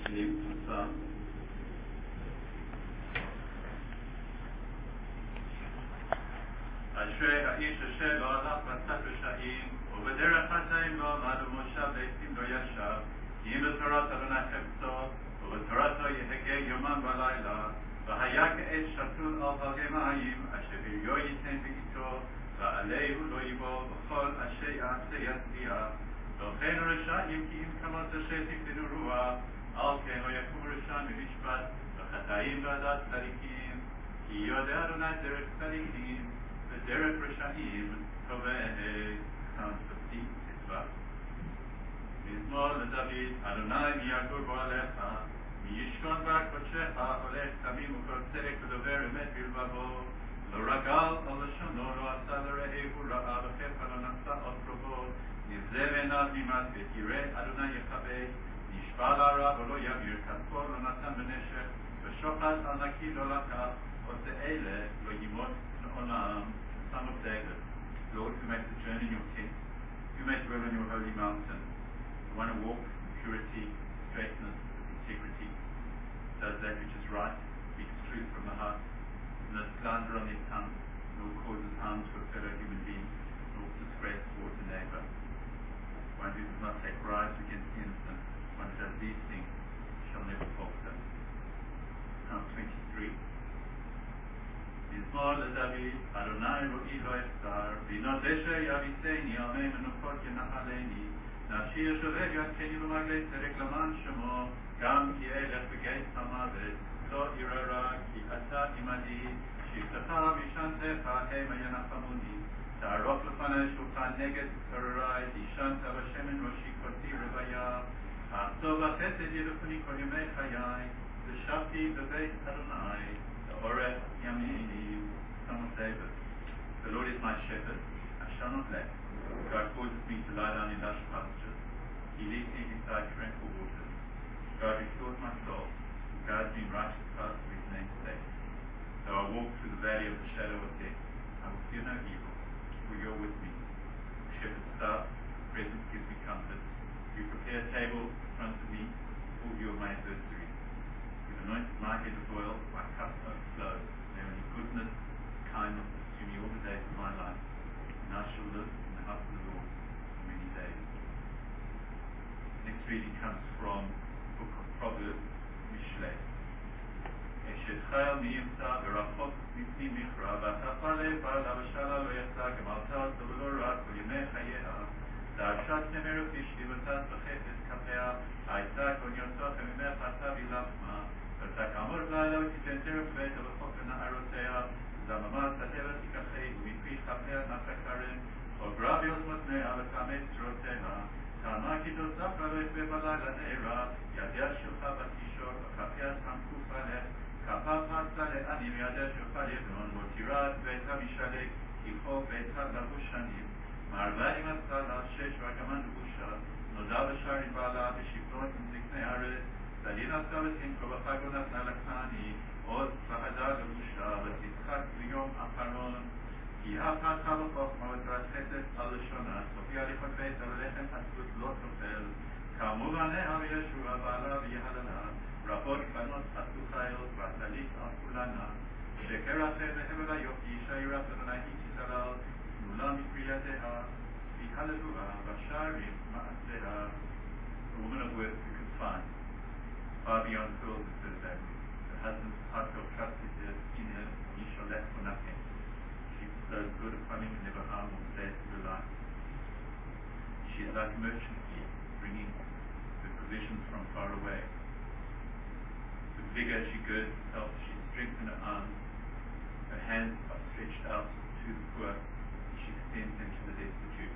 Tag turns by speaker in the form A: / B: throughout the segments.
A: Lebensplan. אשרי האיש אשר לא הלך בצד רשעים, ובדרך חטאים לא עמד ומושב לעתים לא ישב, כי אם בתורת אדוני חפצו, ובתורתו יהגה יומם ולילה, והיה כעץ שתול על פלגי מים, אשר פריו ייתן בעיתו, ועליהו לא יבוא, וכל אשר יעשה יצליח. ולכן הרשעים כי אם כמות אשר תפנו רוח, על כן לא יקום רשע ממשפט, וחטאים ועדת צדיקים, כי יודע אדוני דרך צדיקים, ודרך רשעים תובע חמסתי מצווה. מזמור לדוד, אדוני מי יגור בו עליך, מי ישכון בה קודשך, הולך תמים וכל צדק ודובר אמת בלבבו, לא רגל על לשונו, לא עשה לרעהו רעה, וכיפה לא נשא על קרובו, נבזה בעיניו ממעשה, ירא אדוני יכבד, נשבע לרע ולא ימיר, כספו לא נתן בנשק, ושוחד על נקי לא לקח, עושה אלה לא ימות לעולם. Son of David, Lord, who makes a journey in your tent, who may dwell in your holy mountain, the one who walks in purity, straightness, integrity, does that which is right, speaks truth from the heart, no slander on his tongue, nor causes harm to a fellow human being, nor disgrace towards a neighbor. One who does not take bribes against the innocent, one who does these things shall never falter. Psalm 23. מזמור לדוד, אדוני רואי לא אחסר, בינו דשא יביסני, על מי מנוחות ינחלני, נפשי ישובב יעדכני במעגלי צדק למען שמו, גם כי אלך בגיא המוות, לא ירא רע, כי אתה עמדי, שבטך וישנתך המה ינחמוני, תערוך לפני שולחן נגד צורריי, ישנת בשמן ראשי כוסי רוויה, ארצו וחסד ידפני כל ימי חיי, ושבתי בבית אדוני, Oreth Yamini, son of David. The Lord is my shepherd, I shall not lack. God causes me to lie down in lush pastures. He leads me beside tranquil waters. God restores my soul, and guides me in righteous paths for his name's sake. Though I walk through the valley of the shadow of death, I will fear no evil, for you are with me. Shepherd's staff, presence gives me comfort. You prepare a table in front of me, all you are my adversaries. Anointed my head with oil, my cup overflows. May only goodness, kindness pursue me all the days of my life, and I shall live in the house of the Lord for many days. Next reading comes from the book of Proverbs, Mishlei. אשת חיל מי ימצא ורחוק מפני מכרה, והחפה לבעלה ושאלה לא יצא, גמלת אותו ולא רע כל ימי חייה. דרשת נמר ופשתי ותת בחפץ כפיה, הייתה קוניותו ממך אתה בלחמה. ותקמור בלילה ותיתן טרף ביתה וחוק לנערותיה, זממה תטבע תיקחי ומפרי כפיה נפת כרם, עוברה ביוזמותיה ותאמץ שרותיה, טעמה כי תוסף לא יתווה בלילה נערה, ידיה שלך בתישור וכפיה סמכו פלך, כפה פרצה לעני מידיה שלך לבנון, ותירה את ביתה משלק, כי חוק ביתה לבוש שנים, מערבה עם הסלה, שש רגמן לבושה, נודע בשער עם בעלה בשבטון עם זקני ארץ, סלין עשתה ותנקו בחגו נתנה לקני, עוד פחדה לבושה, ותצחק ביום אחרון, כי הפתחה בחוכמה ותרת חסד על לשונה, סופי הליכות ביתה ולחם עצות לא תופל, כאמור עניה וישוע בעלה ויהללה, רבות בנות עשו חיילות, ועשלית על כולנה, שקר אחר והבל היופי, שעירת אדוני היא תסלל, תמולה מפריעתיה, והללוה, והשערים מעשיה. A woman of worth who can find, far beyond pearls and silver. Her husband's heartfelt trust is in her, and he shall lack for nothing. She bestows good upon him and never harm or says to her life. She is like a merchant bee, bringing her provisions from far away. With vigor she girds herself, she strengthens her arms, her hands are stretched out to the poor, she extends them to the destitute.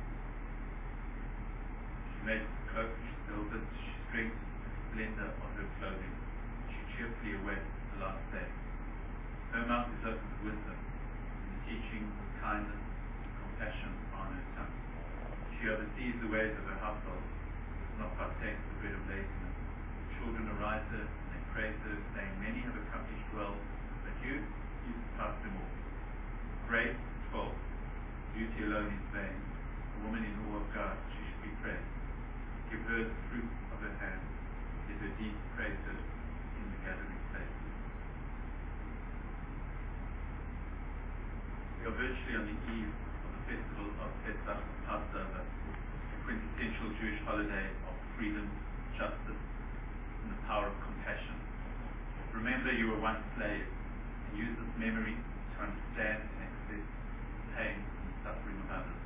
A: She makes a cloak, she sells it, she strengthens the splendor of her clothing. She cheerfully awaits the last day. Her mouth is open with wisdom, and the teaching with kindness and compassion are on her tongue. She oversees the ways of her household, does not partake of the bread of laziness. Children arise her, and they praise her, saying, many have accomplished well, but you surpass them all. Great is false, beauty alone is vain. A woman in awe of God, she should be praised. Give her the fruit of her hand, is her desecrated in the gathering places. We are virtually on the eve of the festival of Pesach, Passover, the quintessential Jewish holiday of freedom, justice, and the power of compassion. Remember, you were once slaves, and use this memory to understand and accept the pain and the suffering of others.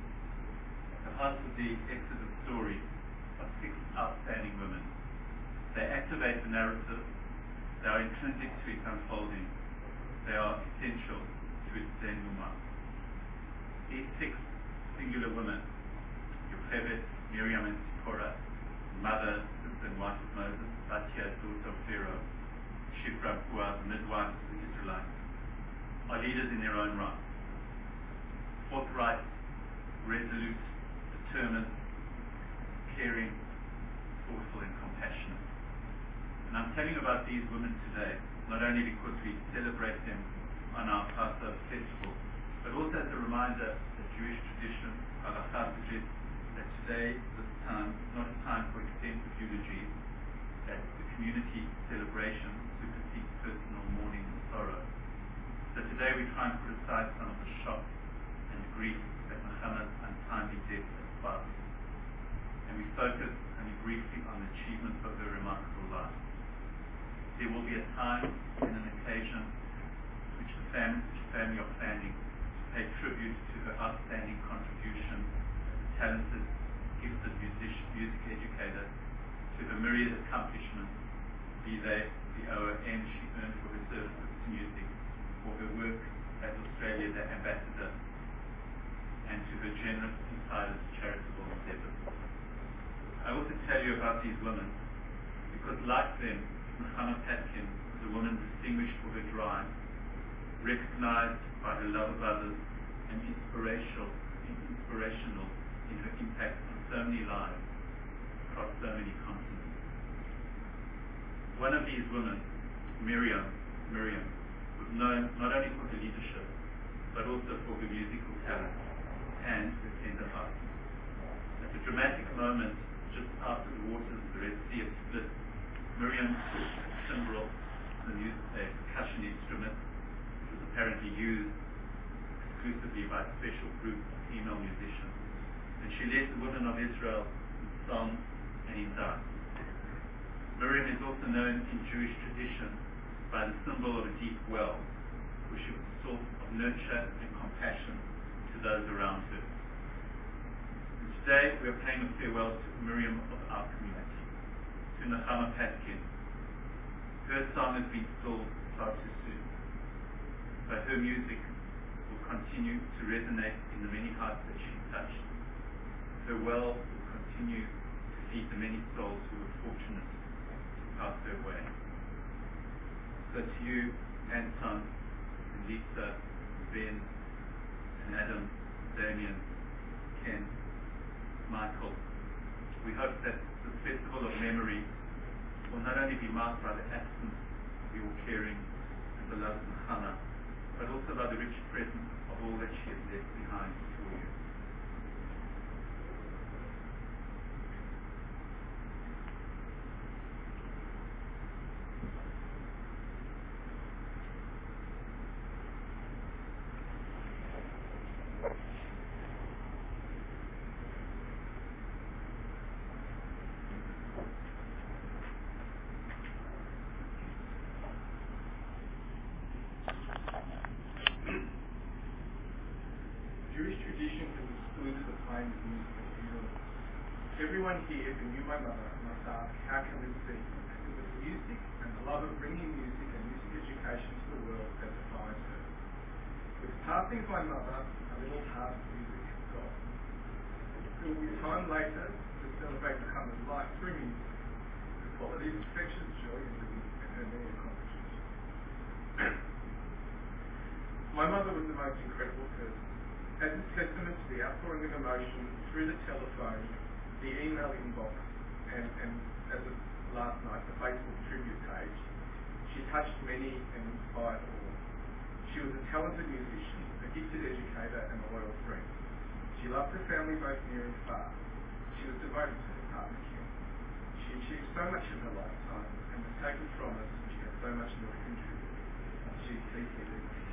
A: The heart of the Exodus story are 6 outstanding women. They activate the narrative. They are intrinsic to its unfolding. They are essential to its denouement. These 6 singular women, Yocheved, Miriam and Zipporah, mother, sister and wife of Moses, Batya, daughter of Pharaoh, Shiphrah, Puah, the midwife of the Israelites, are leaders in their own right. Forthright, resolute, determined, caring, thoughtful and compassionate. And I'm telling you about these women today, not only because we celebrate them on our Passover festival, but also as a reminder that Jewish tradition, halakha, suggests that today, this time, is not a time for extensive eulogies, that the community celebration supersedes personal mourning and sorrow. So today we try and put aside some of the shock and the grief that Muhammad's untimely death has sparked. And we focus only briefly on the achievements of her remarkable life. There will be a time and an occasion which the family are planning to pay tribute to her outstanding contribution as a talented, gifted music educator, to her myriad accomplishments, be they the OM she earned for her services to music, or her work as Australia's ambassador, and to her generous and tireless charitable endeavors. I also tell you about these women because, like them, Nechama Paskin was a woman distinguished for her drive, recognized by her love of others, and inspirational in her impact on so many lives across so many continents. One of these women, Miriam, was known not only for her leadership, but also for her musical talent and her tender heart. At a dramatic moment, just after the waters of the Red Sea had split, Miriam took a cymbal, a percussion instrument, which was apparently used exclusively by a special group of female musicians, and she led the women of Israel in song and in dance. Miriam is also known in Jewish tradition by the symbol of a deep well, where she was a source of nurture and compassion to those around her. And today we are paying a farewell to Miriam of our community, to Nechama Paskin. Her song has been stilled far too soon, but her music will continue to resonate in the many hearts that she touched. Her well will continue to feed the many souls who were fortunate to pass her way. So to you, Anton, and Lisa, Ben, and Adam, Damien, Ken, Michael, we hope that this festival of memory will not only be marked by the absence of your caring and beloved Nechama, but also by the rich presence of all that she has left behind for you.
B: Jewish tradition has excluded the playing of music at funerals. Everyone here who knew my mother must ask, how can this be? It was music and the love of bringing music and music education to the world that defined her. With the passing of my mother, a little heart of music has gone. There will be a time later to celebrate Muhammad's life through music, the quality of infectious joy in living and her many accomplishments. My mother was the most incredible person. As a testament to the outpouring of emotion through the telephone, the email inbox, and as of last night, the Facebook tribute page, she touched many and inspired all. She was a talented musician, a gifted educator, and a loyal friend. She loved her family both near and far. She was devoted to her partner Ken. She She achieved so much in her lifetime and was taken from us when she had so much more to contribute. She's deeply missed.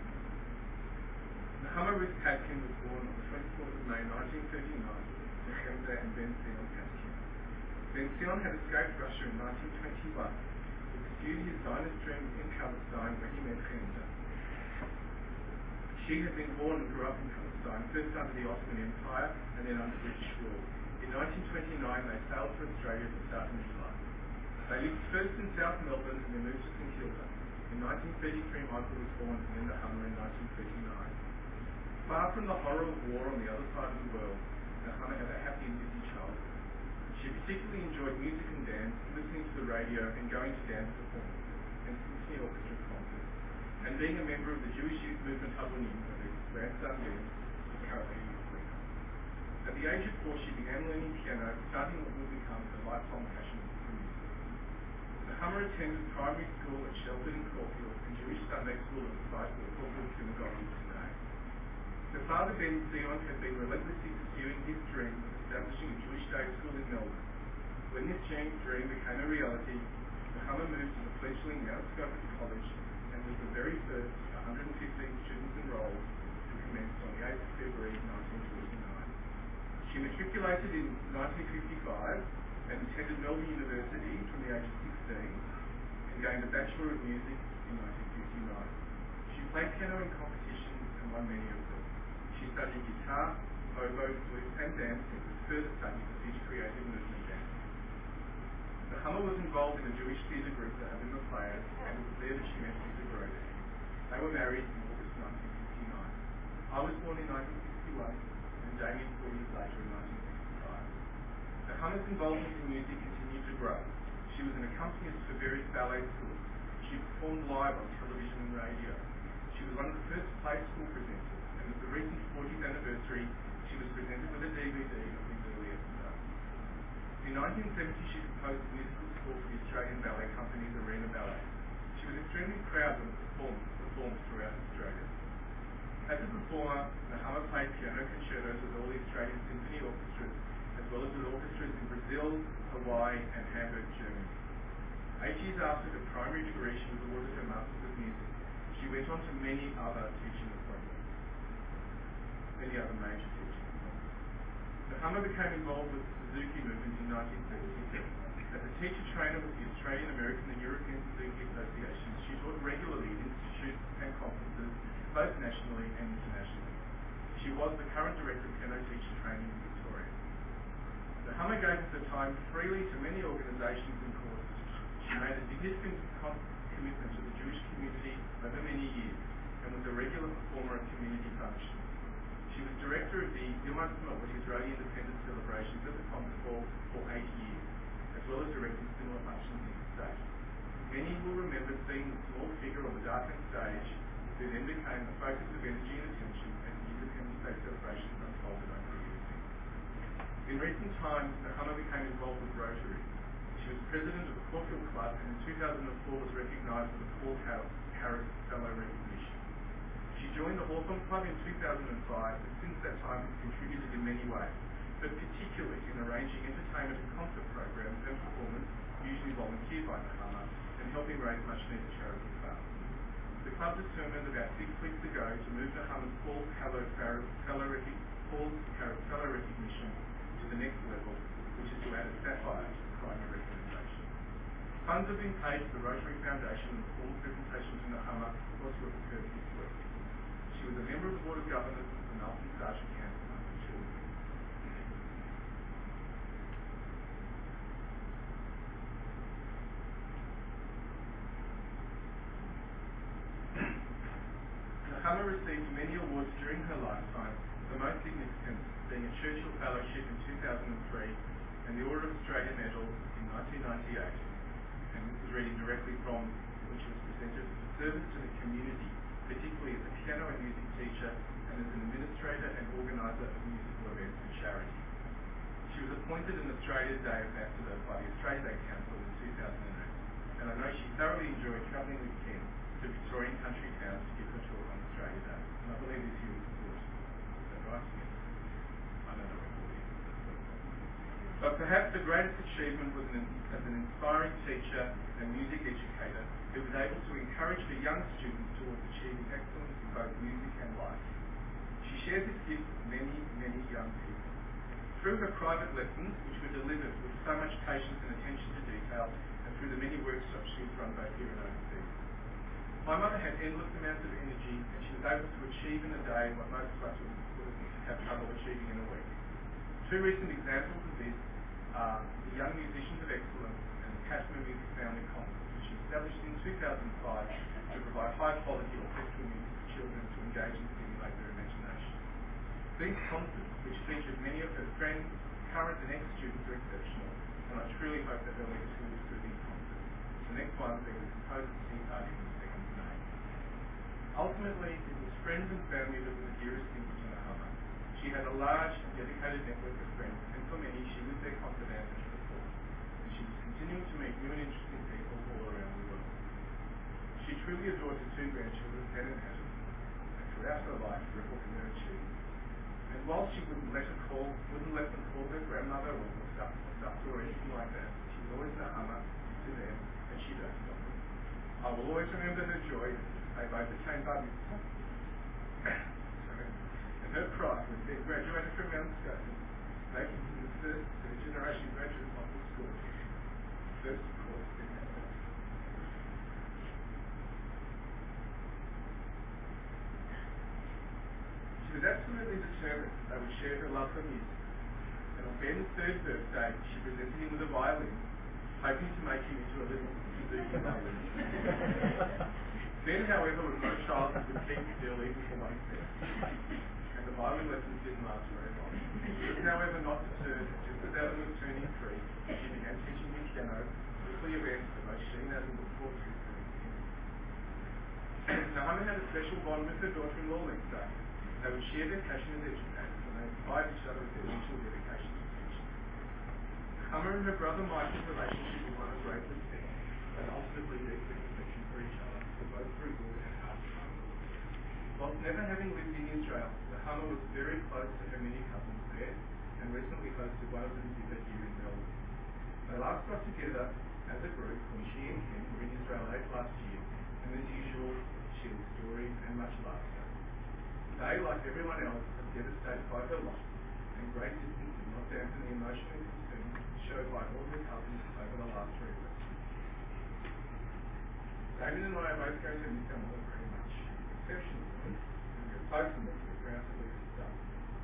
B: Nahama Ruth Padkin was born on the 24th of May 1939 to Chemda and Ben Sion Padkin. Ben Sion had escaped Russia in 1921 to pursue his Zionist dreams in Palestine when he met Chemda. She had been born and grew up in Palestine, first under the Ottoman Empire and then under British rule. In 1929, they sailed for Australia to start a new life. They lived first in South Melbourne and then moved to St Kilda. In 1933, Michael was born and then Nahama in 1939. Far from the horror of war on the other side of the world, Nahama had a happy and busy childhood. She particularly enjoyed music and dance, listening to the radio and going to dance performances and symphony orchestra concerts, and being a member of the Jewish Youth Movement Habonim, where his grandson Ben is currently a youth leader. At the age of 4, she began learning piano, starting what would become a lifelong passion for music. Nahama attended primary school at Shelton in Caulfield and Jewish Sunday school at the site where Caulfield Synagogue is today. Her father, Ben Sion, had been relentlessly pursuing his dream of establishing a Jewish day school in Melbourne. When this dream became a reality, Nahama moved to the fledgling Mount Scopus College and was the very first 115 students enrolled who commenced on the 8th of February 1949. She matriculated in 1955 and attended Melbourne University from the age of 16 and gained a Bachelor of Music in 1959. She played piano in competitions and won many of them. She studied guitar, oboe, flute and dance and was further studied to teach creative movement dance. Nahama was involved in a Jewish theatre group, the Habima Players, and it was there that she met Peter Groden. They were married in August 1959. I was born in 1961 and Damien 4 years later in 1965. Nahama's involvement in music continued to grow. She was an accompanist for various ballet schools. She performed live on television and radio. She was one of the first play school presenters, and at the recent 40th anniversary, she was presented with a DVD of his early episodes. In 1970, she composed a musical score for the Australian Ballet Company's Arena Ballet. She was extremely proud when it performed throughout Australia. As a performer, Nahama played piano concertos with all the Australian symphony orchestras, as well as with orchestras in Brazil, Hawaii, and Hamburg, Germany. 8 years after her primary degree, she was awarded her Masters of Music. She went on to many other teaching appointments, many other major teaching appointments. Nahama became involved with the Suzuki movement in 1977. As a teacher trainer with the Australian, American, and European Suzuki Associations, she taught regularly in institutes and conferences, both nationally and internationally. She was the current director of piano teacher training in Victoria. Nahama gave her time freely to many organisations and causes. She made a significant commitment to the Jewish community over many years and was a regular performer at community functions. She was director of the Yom Ha'atzmaut, the Israeli Independence celebrations at the concert hall, for 8 years, as well as directing similar functions in the state. Many will remember seeing the small figure on the darkened stage, who then became the focus of energy and attention as the Independence Day celebrations unfolded over the evening. In recent times, Nahama became involved with Rotary. She was president of the Caulfield Club and in 2004 was recognised with the Paul Harris Fellow Recognition. She joined the Hawthorne Club in 2005 and since that time has contributed in many ways, but particularly in arranging entertainment and concert programs and performance, usually volunteered by Nahama, and helping raise much needed charitable funds. The club determined about 6 weeks ago to move Nahama's Paul Harris Fellow Recognition to the next level, which is to add a sapphire to the primary recommendation. Funds have been paid to the Rotary Foundation and the formal presentation to Nahama was to have occurred this week. She was a member of the Board of Governors of the Nelson Sargent Cancer Fund for Children. Nahama received many awards during her lifetime, the most significant being a Churchill Fellowship in 2003 and the Order of Australia Medal in 1998. And this is reading directly from which was presented for service to the community, particularly as a piano and music teacher and as an administrator and organiser of musical events and charity. She was appointed an Australia Day Ambassador by the Australia Day Council in 2008, and I know she thoroughly enjoyed travelling with Ken to Victorian country towns to give her talk on Australia Day. And I believe this year was good. Is that right? Yes. I don't know what it is. But perhaps the greatest achievement was as an inspiring teacher and music educator who was able to encourage her young students towards achieving excellence in both music and life. She shared this gift with many, many young people. Through her private lessons, which were delivered with so much patience and attention to detail, and through the many workshops she has run both here and overseas. My mother had endless amounts of energy, and she was able to achieve in a day what most of us would have trouble achieving in a week. Two recent examples of this are the Young Musicians of Excellence and the Casimir Music Family Conference, which she established in 2005 to provide high-quality orchestral music for children to engage and stimulate their imagination. These concerts, which featured many of her friends, current and ex-students, are exceptional, and I truly hope that they'll lead schools through these concerts. The next one being the Composers Sing Party on the 2nd of May. Ultimately, it was friends and family that were the dearest things to Nahama. She had a large and dedicated network of friends, and for many, she was their confidant and support. And she was continuing to meet new and interesting people all around the world. She truly adored her two grandchildren, Ben and Adam, and throughout her life revelled in their achievements. And while she wouldn't let them call her grandmother or stuffed or anything like that, she was always Nahama to them, and she does not. I will always remember her joy as they both attained bar mitzvah. And her pride when Ben graduated from Mount Scotia, making him the first third-generation graduate of the school. First, of course, Ben had that. She was absolutely determined they would share her love for music. And on Ben's third birthday, she presented him with a violin, hoping to make him into a little Suzuki violin. Ben, however, was no child who would keep still even for one step. And the violin lessons didn't last very long. She was, however, not deterred. Just as Adam was turning 3, she began teaching him piano, quickly events that both she and Adam looked forward to doing together. Nahama had a special bond with her daughter-in-law, Lisa. They would share their passion as educators, and they inspired each other with their mutual dedication to teaching. Nahama and her brother Michael's relationship was one of great respect, and ultimately deeply affection for each other, for both through good and hard times. Whilst never having lived in Israel, Nahama was very close to her many cousins there, and recently hosted one of them visit here in Melbourne. They last got together as a group when she and Ken were in Israel late last year, and as usual, shared stories and much laughter. They, like everyone else, are devastated by her loss, and great distance did not dampen the emotion and concern showed by all her cousins over the last 3 weeks. David and I are both going to miss our mother very much, exceptionally, and we are both in the ground to lose her stuff.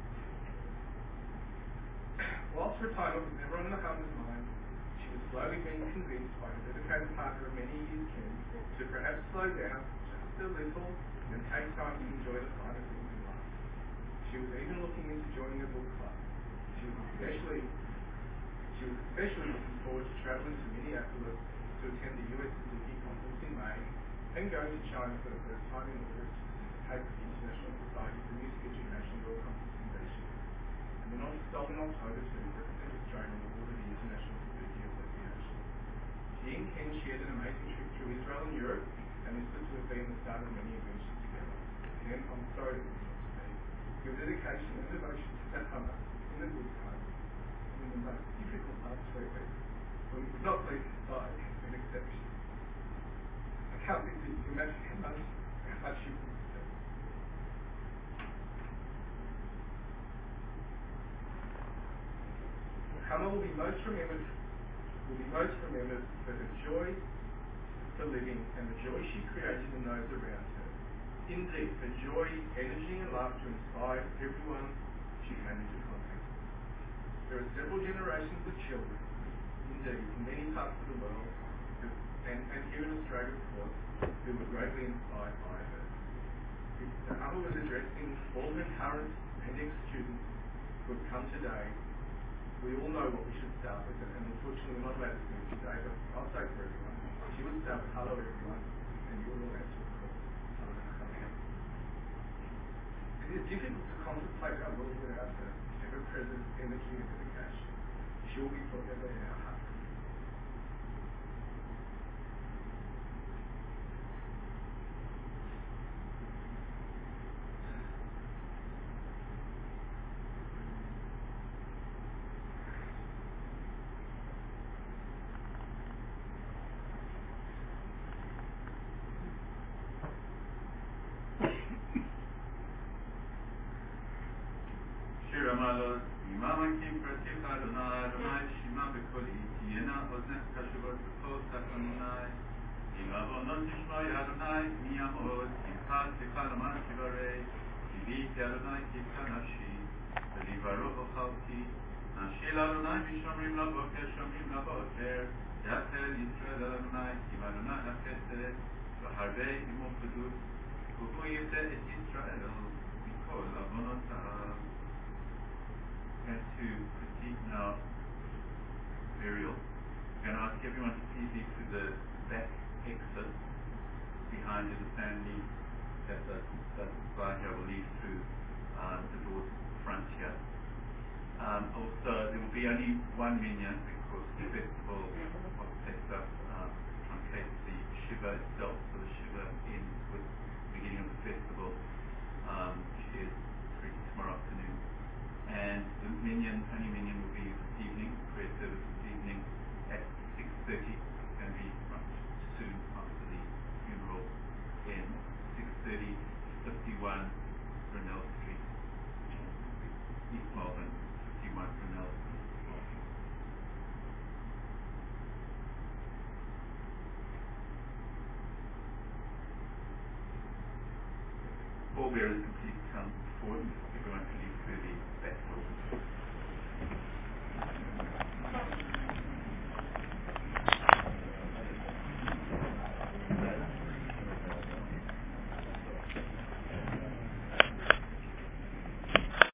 B: Whilst retirement was never on Nahama's mind, she was slowly being convinced by her dedicated partner of many years, Ken, to perhaps slow down just a little and take time to enjoy the finer things in life. She was even looking into joining a book club. She was especially looking forward to travelling to Minneapolis to attend the US Suzuki Conference in May and going to China for the first time in August to participate with the International Society for Music Education World Conference in Beijing. And then on to stop in October to represent Australia on the board of the International Suzuki Association. She and Ken shared an amazing trip through Israel and Europe, and this was to have been the start of many adventures together. Ken, I'm sorry that it's not to be. Your dedication and devotion to Nahama in the good times and in the most difficult last 3 weeks, when we could not believe his side, has been exceptional. I can't begin to imagine how much you will deserve. Nahama will be most remembered for her joy for living and the joy she created in those around her. Indeed, her joy, energy and laughter inspired everyone she came into contact with. There are several generations of children, indeed, in many parts of the world, and here in Australia, of course, who were greatly inspired by her. If Nahama was addressing all her current and ex-students who have come today, we all know what we should start with, and unfortunately we're not allowed to do it today, but I'll say for everyone. She would start with hello everyone, and you will all answer the call. It is difficult to contemplate our world without her ever-present energy and dedication. She will be forever in our hearts.
A: Malos, Imam Kim Pratik Adonai, Adonai Shema Bekoli, Tiena Oznek Kashavot B'Kol Takanunai, Imavonot Nishmai Adonai, Miyamot, Kimkat Tikalaman Shivarei, Kiviti Adonai Kivka Nafshi, Velivaro Ochalti, Nashil Adonai Mishomrim Laboker, Shomrim Laboker, Yakel Yisrael Adonai, Kim Adonai HaKesed, V'Harvei Imo Kedus, Kuhu Yifeh Et Yisrael, Mikol Avonotav. Going to critique now burial. I'm going to ask everyone to please leave to the back exit behind you, the family that the slide here will leave through the doors front here. Also, there will be only one minyan because the festival of Pesach truncates the Shiva itself. So the Shiva ends with the beginning of the festival, which is tomorrow afternoon. And the only minyan will be this evening, prayer service this evening at 6:30. It's going to be much soon after the funeral in 6:30, 51 Brunel Street, East Melbourne, 51 Brunel Street. Pallbearers can please come forward.